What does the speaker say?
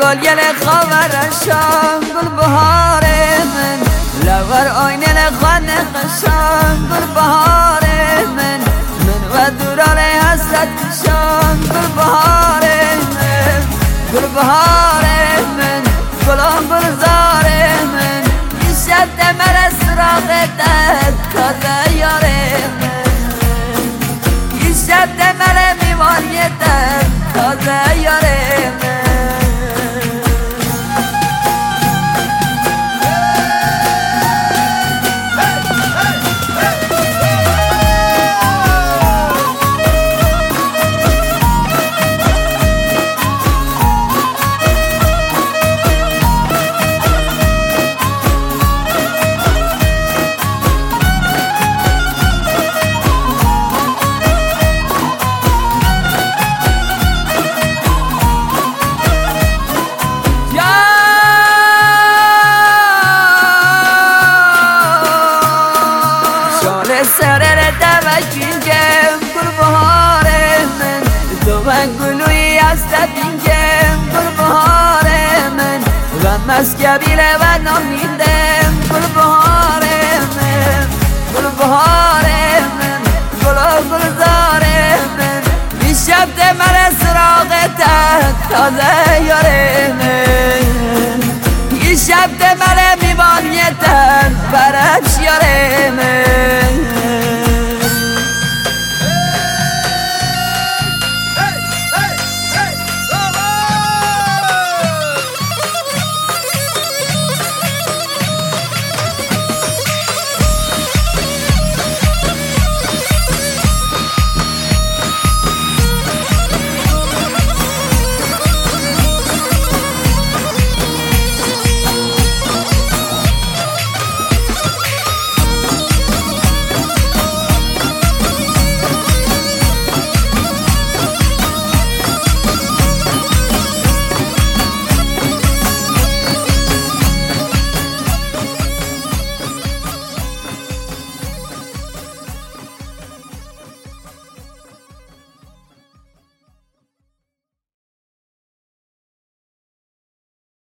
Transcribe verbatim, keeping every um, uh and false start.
گل گل خاورشان گل بهار من لور آینه خانه قشان گل بهار من من و دوران حسرت کشان گل بهار من گل بهار من گلان گلزار من این شب دمر سراغتت کازه یاره من این شب دمر میواریتت کازه یاره من سرر دوشینجم گل بهار من تو من گلوی از تبینجم گل بهار من و مسکبیله و نامیدم گل بهار من گل بهار من گلا گلزار من این شب دمر سراغتت تازه یاره من این شب دمر میوانیتت برش یاره من